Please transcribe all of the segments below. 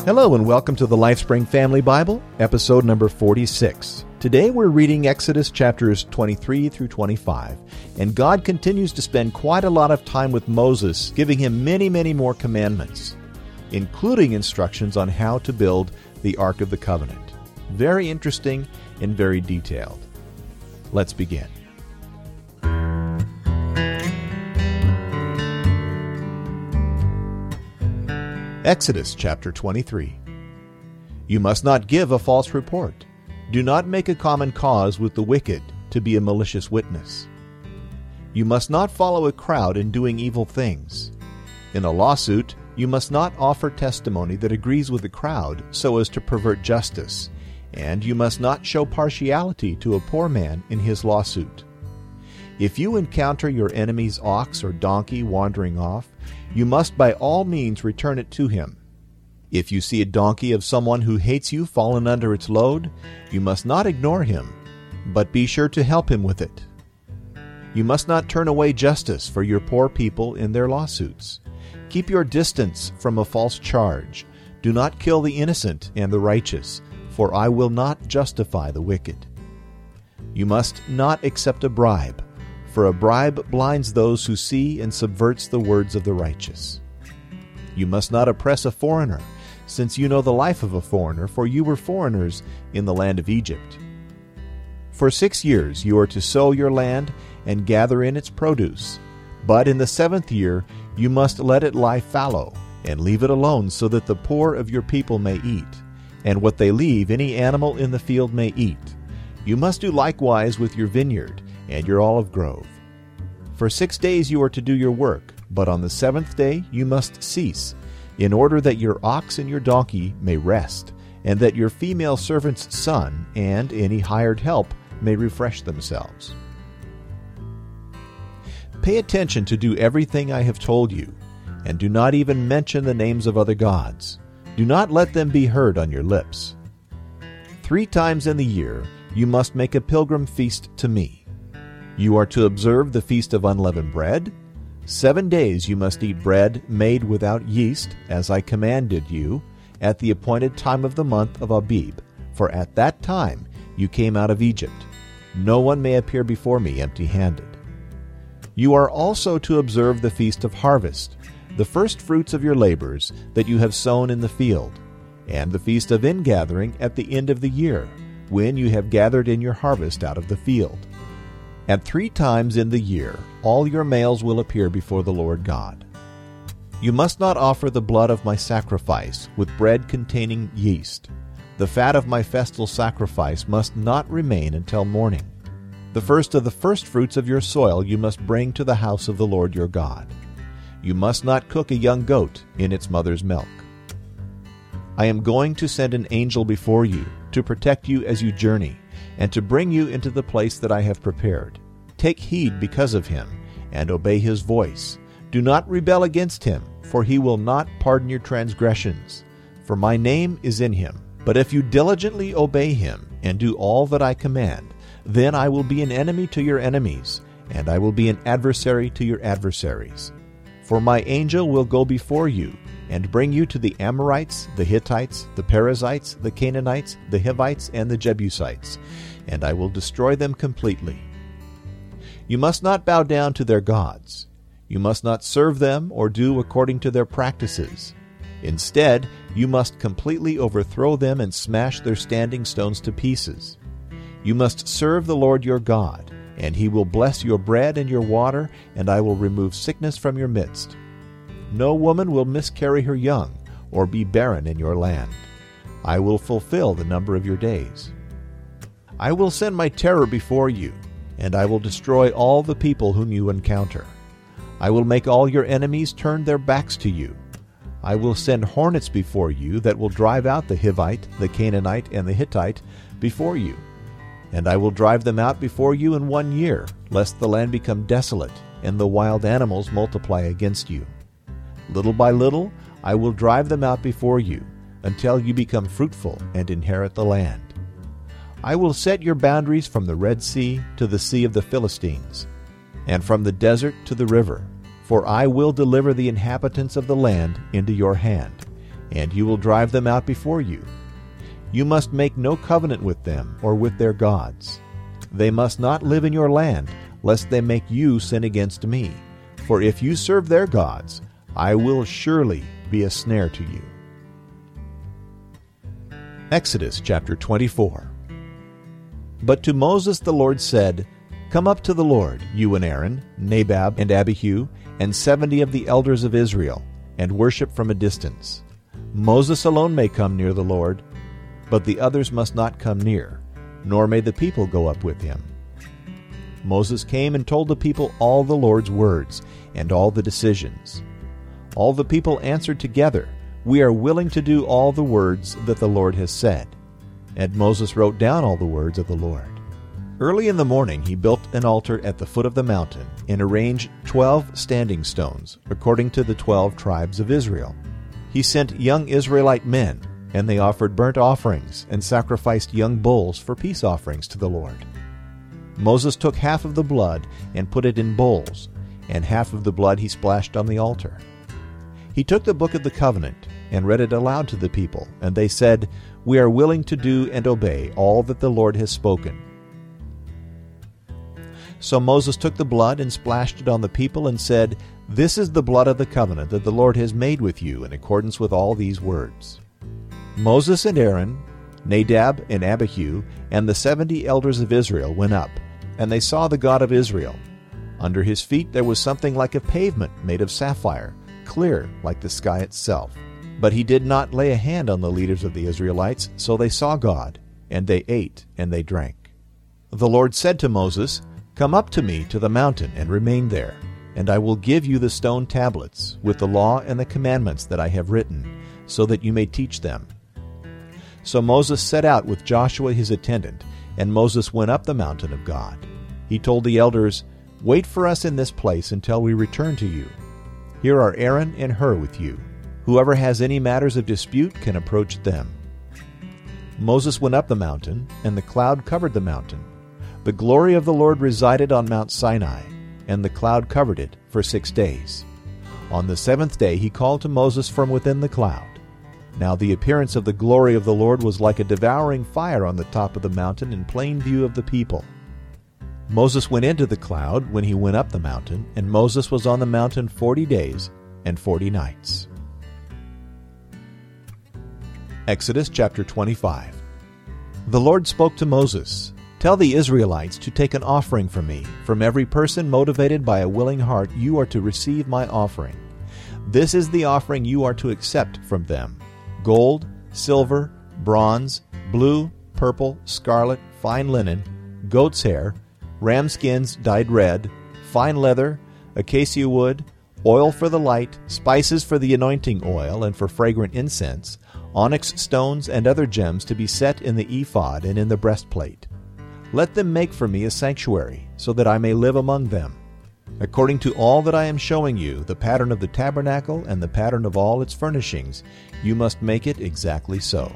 Hello and welcome to the LifeSpring Family Bible, episode number 46. Today we're reading Exodus chapters 23 through 25, and God continues to spend quite a lot of time with Moses, giving him many more commandments, including instructions on how to build the Ark of the Covenant. Very interesting and very detailed. Let's begin. Exodus chapter 23. You must not give a false report. Do not make a common cause with the wicked to be a malicious witness. You must not follow a crowd in doing evil things. In a lawsuit, you must not offer testimony that agrees with the crowd so as to pervert justice, and you must not show partiality to a poor man in his lawsuit. If you encounter your enemy's ox or donkey wandering off, you must by all means return it to him. If you see a donkey of someone who hates you fallen under its load, you must not ignore him, but be sure to help him with it. You must not turn away justice for your poor people in their lawsuits. Keep your distance from a false charge. Do not kill the innocent and the righteous, for I will not justify the wicked. You must not accept a bribe, for a bribe blinds those who see and subverts the words of the righteous. You must not oppress a foreigner, since you know the life of a foreigner, for you were foreigners in the land of Egypt. For 6 years you are to sow your land and gather in its produce, but in the 7th year you must let it lie fallow, and leave it alone, so that the poor of your people may eat, and what they leave any animal in the field may eat. You must do likewise with your vineyard and your olive grove. For 6 days you are to do your work, but on the 7th day you must cease, in order that your ox and your donkey may rest, and that your female servant's son and any hired help may refresh themselves. Pay attention to do everything I have told you, and do not even mention the names of other gods. Do not let them be heard on your lips. 3 times in the year you must make a pilgrim feast to me. You are to observe the Feast of Unleavened Bread. 7 days you must eat bread made without yeast, as I commanded you, at the appointed time of the month of Abib, for at that time you came out of Egypt. No one may appear before me empty-handed. You are also to observe the Feast of Harvest, the first fruits of your labors that you have sown in the field, and the Feast of Ingathering at the end of the year, when you have gathered in your harvest out of the field. At 3 times in the year all your males will appear before the Lord God. You must not offer the blood of my sacrifice with bread containing yeast. The fat of my festal sacrifice must not remain until morning. The first of the firstfruits of your soil you must bring to the house of the Lord your God. You must not cook a young goat in its mother's milk. I am going to send an angel before you to protect you as you journey, and to bring you into the place that I have prepared. Take heed because of him, and obey his voice. Do not rebel against him, for he will not pardon your transgressions, for my name is in him. But if you diligently obey him, and do all that I command, then I will be an enemy to your enemies, and I will be an adversary to your adversaries. For my angel will go before you, and bring you to the Amorites, the Hittites, the Perizzites, the Canaanites, the Hivites, and the Jebusites, and I will destroy them completely. You must not bow down to their gods. You must not serve them or do according to their practices. Instead, you must completely overthrow them and smash their standing stones to pieces. You must serve the Lord your God, and he will bless your bread and your water, and I will remove sickness from your midst. No woman will miscarry her young, or be barren in your land. I will fulfill the number of your days. I will send my terror before you, and I will destroy all the people whom you encounter. I will make all your enemies turn their backs to you. I will send hornets before you that will drive out the Hivite, the Canaanite, and the Hittite before you. And I will drive them out before you in 1 year, lest the land become desolate, and the wild animals multiply against you. Little by little I will drive them out before you, until you become fruitful and inherit the land. I will set your boundaries from the Red Sea to the Sea of the Philistines, and from the desert to the river, for I will deliver the inhabitants of the land into your hand, and you will drive them out before you. You must make no covenant with them or with their gods. They must not live in your land, lest they make you sin against me. For if you serve their gods, I will surely be a snare to you. Exodus chapter 24. But to Moses the Lord said, Come up to the Lord, you and Aaron, Nadab and Abihu, and 70 of the elders of Israel, and worship from a distance. Moses alone may come near the Lord, but the others must not come near, nor may the people go up with him. Moses came and told the people all the Lord's words and all the decisions. All the people answered together, We are willing to do all the words that the Lord has said. And Moses wrote down all the words of the Lord. Early in the morning he built an altar at the foot of the mountain and arranged 12 standing stones, according to the 12 tribes of Israel. He sent young Israelite men, and they offered burnt offerings and sacrificed young bulls for peace offerings to the Lord. Moses took half of the blood and put it in bowls, and half of the blood he splashed on the altar. He took the book of the covenant and read it aloud to the people, and they said, We are willing to do and obey all that the Lord has spoken. So Moses took the blood and splashed it on the people and said, This is the blood of the covenant that the Lord has made with you in accordance with all these words. Moses and Aaron, Nadab and Abihu, and the 70 elders of Israel went up, and they saw the God of Israel. Under his feet there was something like a pavement made of sapphire, clear like the sky itself. But he did not lay a hand on the leaders of the Israelites, so they saw God, and they ate and they drank. The Lord said to Moses, Come up to me to the mountain and remain there, and I will give you the stone tablets with the law and the commandments that I have written, so that you may teach them. So Moses set out with Joshua his attendant, and Moses went up the mountain of God. He told the elders, Wait for us in this place until we return to you. Here are Aaron and Hur with you. Whoever has any matters of dispute can approach them. Moses went up the mountain, and the cloud covered the mountain. The glory of the Lord resided on Mount Sinai, and the cloud covered it for 6 days. On the 7th day he called to Moses from within the cloud. Now the appearance of the glory of the Lord was like a devouring fire on the top of the mountain in plain view of the people. Moses went into the cloud when he went up the mountain, and Moses was on the mountain 40 days and 40 nights. Exodus chapter 25. The Lord spoke to Moses, Tell the Israelites to take an offering from me. From every person motivated by a willing heart, you are to receive my offering. This is the offering you are to accept from them: gold, silver, bronze, blue, purple, scarlet, fine linen, goat's hair, ram skins dyed red, fine leather, acacia wood, oil for the light, spices for the anointing oil and for fragrant incense, onyx stones and other gems to be set in the ephod and in the breastplate. Let them make for me a sanctuary, so that I may live among them. According to all that I am showing you, the pattern of the tabernacle and the pattern of all its furnishings, you must make it exactly so.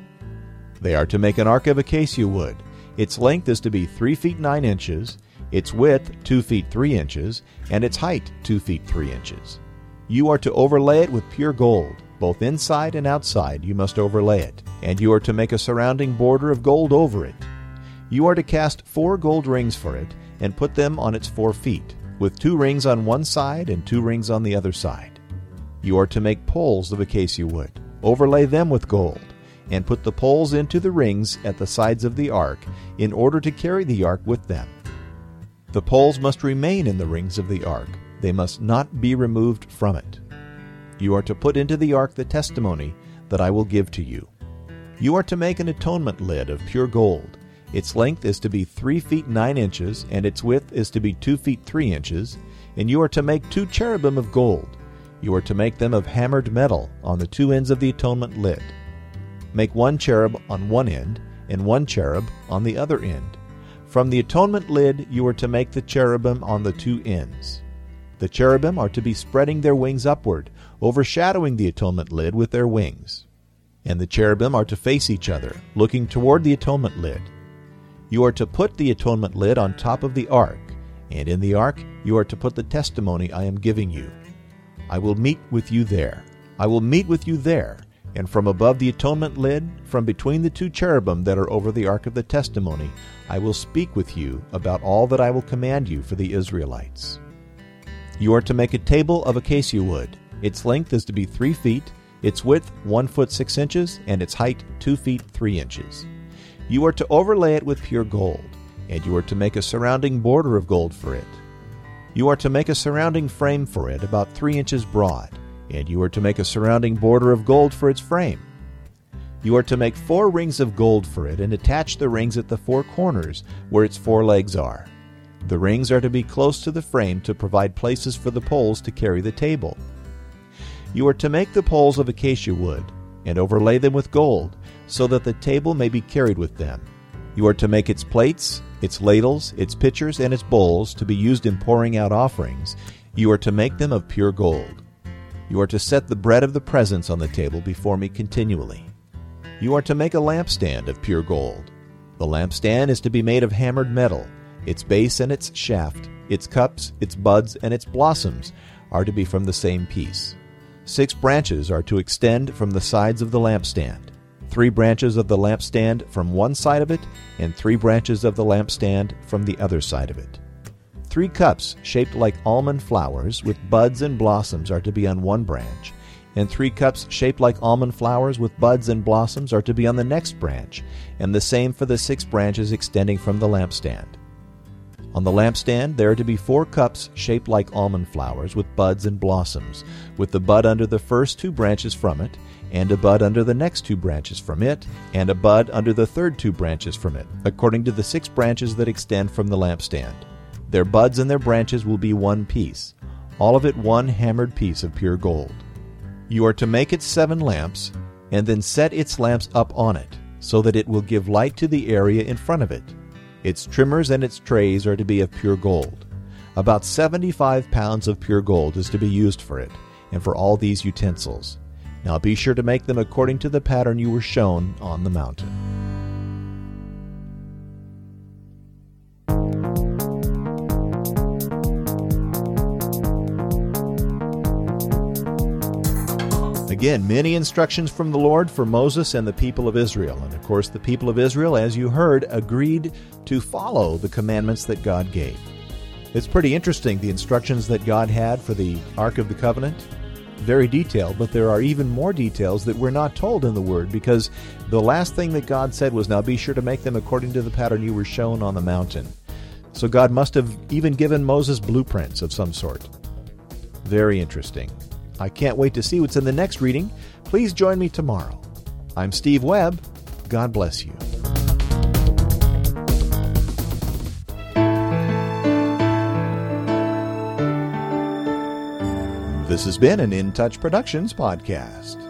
They are to make an ark of acacia wood. Its length is to be 3 feet 9 inches, its width 2 feet 3 inches, and its height 2 feet 3 inches. You are to overlay it with pure gold. Both inside and outside you must overlay it, and you are to make a surrounding border of gold over it. You are to cast 4 gold rings for it, and put them on its 4 feet, with 2 rings on one side and 2 rings on the other side. You are to make poles of acacia wood, overlay them with gold, and put the poles into the rings at the sides of the ark, in order to carry the ark with them. The poles must remain in the rings of the ark. They must not be removed from it. You are to put into the ark the testimony that I will give to you. You are to make an atonement lid of pure gold. Its length is to be 3 feet 9 inches, and its width is to be 2 feet 3 inches, and you are to make 2 cherubim of gold. You are to make them of hammered metal on the 2 ends of the atonement lid. Make 1 cherub on one end, and 1 cherub on the other end. From the atonement lid you are to make the cherubim on the 2 ends. The cherubim are to be spreading their wings upward, overshadowing the atonement lid with their wings. And the cherubim are to face each other, looking toward the atonement lid. You are to put the atonement lid on top of the ark, and in the ark you are to put the testimony I am giving you. I will meet with you there. I will meet with you there, And from above the atonement lid, from between the two cherubim that are over the ark of the testimony, I will speak with you about all that I will command you for the Israelites. You are to make a table of acacia wood. Its length is to be 3 feet, its width 1 foot 6 inches, and its height 2 feet 3 inches. You are to overlay it with pure gold, and you are to make a surrounding border of gold for it. You are to make a surrounding frame for it about 3 inches broad, and you are to make a surrounding border of gold for its frame. You are to make 4 rings of gold for it and attach the rings at the 4 corners where its 4 legs are. The rings are to be close to the frame to provide places for the poles to carry the table. You are to make the poles of acacia wood and overlay them with gold so that the table may be carried with them. You are to make its plates, its ladles, its pitchers, and its bowls to be used in pouring out offerings. You are to make them of pure gold. You are to set the bread of the presence on the table before me continually. You are to make a lampstand of pure gold. The lampstand is to be made of hammered metal. Its base and its shaft, its cups, its buds, and its blossoms are to be from the same piece. 6 branches are to extend from the sides of the lampstand. 3 branches of the lampstand from one side of it, and 3 branches of the lampstand from the other side of it. 3 cups shaped like almond flowers with buds and blossoms are to be on one branch, and 3 cups shaped like almond flowers with buds and blossoms are to be on the next branch, and the same for the 6 branches extending from the lampstand. On the lampstand there are to be 4 cups shaped like almond flowers with buds and blossoms, with the bud under the first 2 branches from it, and a bud under the next 2 branches from it, and a bud under the third 2 branches from it, according to the 6 branches that extend from the lampstand. Their buds and their branches will be one piece, all of it one hammered piece of pure gold. You are to make it 7 lamps, and then set its lamps up on it, so that it will give light to the area in front of it. Its trimmers and its trays are to be of pure gold. About 75 pounds of pure gold is to be used for it, and for all these utensils. Now be sure to make them according to the pattern you were shown on the mountain. Again, many instructions from the Lord for Moses and the people of Israel. And of course, the people of Israel, as you heard, agreed to follow the commandments that God gave. It's pretty interesting, the instructions that God had for the Ark of the Covenant. Very detailed, but there are even more details that we're not told in the Word, because the last thing that God said was, now be sure to make them according to the pattern you were shown on the mountain. So God must have even given Moses blueprints of some sort. Very interesting. I can't wait to see what's in the next reading. Please join me tomorrow. I'm Steve Webb. God bless you. This has been an In Touch Productions podcast.